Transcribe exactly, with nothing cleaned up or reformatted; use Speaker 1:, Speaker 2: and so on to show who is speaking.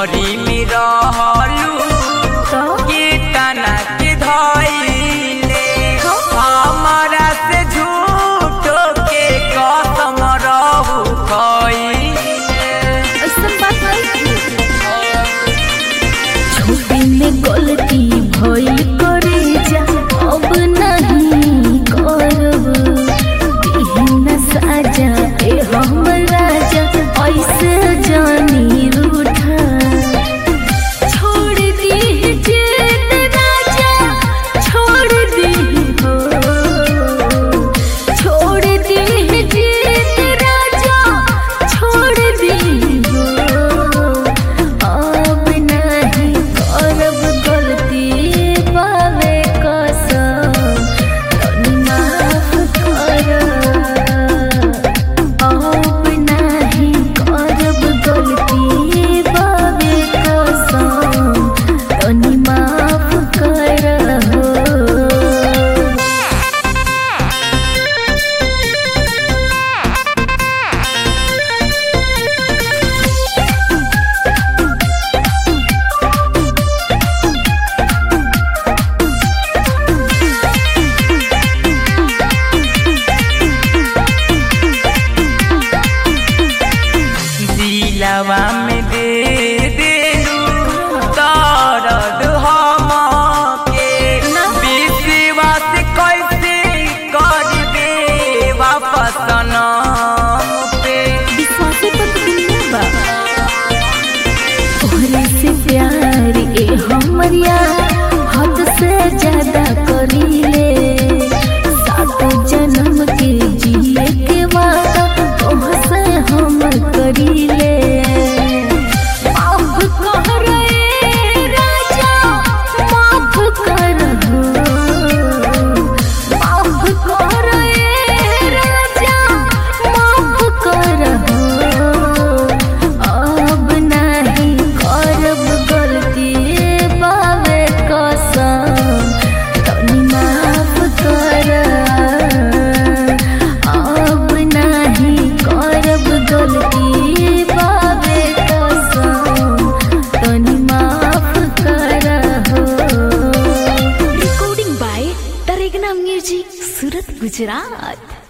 Speaker 1: मेहरी में रहलू तना के धइले हमारा से झूठो के कसम रहू खइले।
Speaker 2: छोटी में गलती भइल करे जा अब नहीं करब बिना साजा ए हम राजा ऐसे जानी रूठा छोड़ दी जेत राजा छोड़ दी हो छोड़ दी जेत राजा छोड़ दी हो अब नहीं करब गलती पावे कसम तनी माफ कर अब नहीं करब गलती पावे कसम तनी माफ कर हो।
Speaker 1: दिलवा में दे देलू दर्द हमके विश्वास कैसे कर दे वापस सनम पे।
Speaker 2: विश्वास तो दुनिया बा तोहरे से प्यार ए हमरिया हद से ज्यादा करीले सातो जन्म के जिए के वादा तोहसे हम करीले। माफ कर ए राजा माफ कर हो माफ कर ए राजा माफ कर हो अब नहीं करब गलती पावे कसम तनी माफ कर अब नहीं करब गलती पावे कसम तनी माफ कर हो। Recording by the Regna music Surat Gujarat.